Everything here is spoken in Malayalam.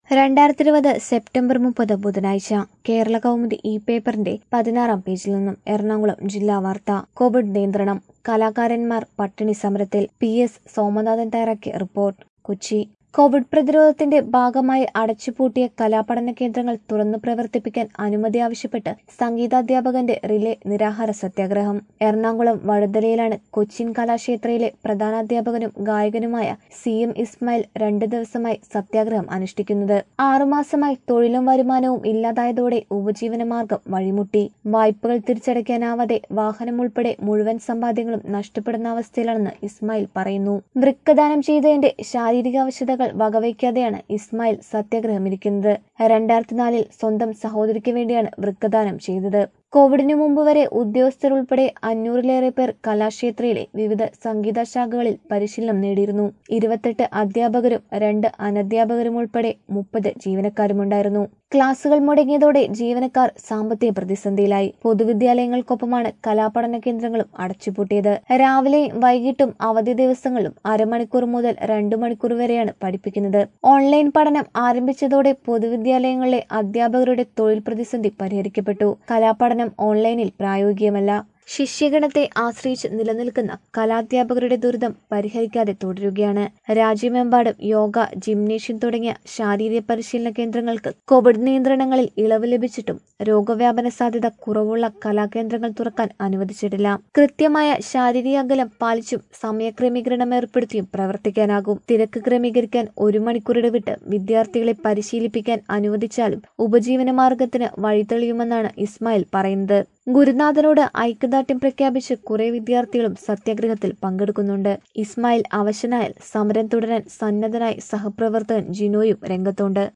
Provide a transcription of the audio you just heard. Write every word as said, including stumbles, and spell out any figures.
രണ്ടായിരത്തി ഇരുപത് സെപ്റ്റംബർ മുപ്പത് ബുധനാഴ്ച കേരള കൗമുദി ഇ പേപ്പറിന്റെ പതിനാറാം പേജിൽ നിന്നും എറണാകുളം ജില്ലാ വാർത്ത. കോവിഡ് നിയന്ത്രണം, കലാകാരന്മാർ പട്ടിണി സമരത്തിൽ. പി എസ് സോമനാഥൻ തയ്യാറാക്കിയ റിപ്പോർട്ട്. കൊച്ചി. കോവിഡ് പ്രതിരോധത്തിന്റെ ഭാഗമായി അടച്ചുപൂട്ടിയ കലാപഠന കേന്ദ്രങ്ങൾ തുറന്നു പ്രവർത്തിപ്പിക്കാൻ അനുമതി ആവശ്യപ്പെട്ട് സംഗീതാധ്യാപകന്റെ റിലേ നിരാഹാര സത്യാഗ്രഹം. എറണാകുളം വഴുതലയിലാണ് കൊച്ചിൻ കലാക്ഷേത്രയിലെ പ്രധാനാധ്യാപകനും ഗായകനുമായ സി എം ഇസ്മായിൽ രണ്ട് ദിവസമായി സത്യാഗ്രഹം അനുഷ്ഠിക്കുന്നത്. ആറുമാസമായി തൊഴിലും വരുമാനവും ഇല്ലാതായതോടെ ഉപജീവനമാർഗം വഴിമുട്ടി. വായ്പകൾ തിരിച്ചടയ്ക്കാനാവാതെ വാഹനം ഉൾപ്പെടെ മുഴുവൻ സമ്പാദ്യങ്ങളും നഷ്ടപ്പെടുന്ന അവസ്ഥയിലാണെന്ന് ഇസ്മായിൽ പറയുന്നു. വൃക്കദാനം ചെയ്തതിന്റെ ശാരീരികാവശ്യതകൾ വകവയ്ക്കാതെയാണ് ഇസ്മായിൽ സത്യാഗ്രഹമിരിക്കുന്നത്. രണ്ടായിരത്തി നാലിൽ സ്വന്തം സഹോദരിക്ക് വേണ്ടിയാണ് വൃക്കദാനം ചെയ്തത്. കോവിഡിനു മുമ്പ് വരെ ഉദ്യോഗസ്ഥരുൾപ്പെടെ അഞ്ഞൂറിലേറെ പേർ കലാക്ഷേത്രയിലെ വിവിധ സംഗീത ശാഖകളിൽ പരിശീലനം നേടിയിരുന്നു. ഇരുപത്തെട്ട് അധ്യാപകരും രണ്ട് അനധ്യാപകരും ഉൾപ്പെടെ മുപ്പത് ജീവനക്കാരുമുണ്ടായിരുന്നു. ക്ലാസുകൾ മുടങ്ങിയതോടെ ജീവനക്കാർ സാമ്പത്തിക പ്രതിസന്ധിയിലായി. പൊതുവിദ്യാലയങ്ങൾക്കൊപ്പമാണ് കലാപഠന കേന്ദ്രങ്ങളും അടച്ചുപൂട്ടിയത്. രാവിലെയും വൈകിട്ടും അവധി ദിവസങ്ങളിലും അരമണിക്കൂർ മുതൽ രണ്ടു മണിക്കൂർ വരെയാണ് പഠിപ്പിക്കുന്നത്. ഓൺലൈൻ പഠനം ആരംഭിച്ചതോടെ പൊതുവിദ്യാലയങ്ങളിലെ അധ്യാപകരുടെ തൊഴിൽ പ്രതിസന്ധി പരിഹരിക്കപ്പെട്ടു. കലാപഠനം ഓൺലൈനിൽ പ്രായോഗികമല്ല. ശിഷ്യഗണത്തെ ആശ്രയിച്ച് നിലനിൽക്കുന്ന കലാധ്യാപകരുടെ ദുരിതം പരിഹരിക്കാതെ തുടരുകയാണ്. രാജ്യമെമ്പാടും യോഗ, ജിംനേഷ്യം തുടങ്ങിയ ശാരീരിക പരിശീലന കേന്ദ്രങ്ങൾക്ക് കോവിഡ് നിയന്ത്രണങ്ങളിൽ ഇളവ് ലഭിച്ചിട്ടും രോഗവ്യാപന സാധ്യത കുറവുള്ള കലാകേന്ദ്രങ്ങൾ തുറക്കാൻ അനുവദിച്ചിട്ടില്ല. കൃത്യമായ ശാരീരിക അകലം പാലിച്ചും സമയക്രമീകരണം ഏർപ്പെടുത്തിയും പ്രവർത്തിക്കാനാകും. തിരക്ക് ക്രമീകരിക്കാൻ ഒരു മണിക്കൂർ ഇടവിട്ട് വിദ്യാർത്ഥികളെ പരിശീലിപ്പിക്കാൻ അനുവദിച്ചാലും ഉപജീവന മാർഗത്തിന് വഴിതെളിയുമെന്നാണ് ഇസ്മായിൽ പറയുന്നത്. ഗുരുനാഥനോട് ഐക്യദാർഢ്യം പ്രഖ്യാപിച്ച് കുറെ വിദ്യാർത്ഥികളും സത്യാഗ്രഹത്തിൽ പങ്കെടുക്കുന്നുണ്ട്. ഇസ്മായിൽ അവശനായാൽ സമരം തുടരാൻ സന്നദ്ധനായി സഹപ്രവർത്തകൻ ജിനോയും രംഗത്തുണ്ട്.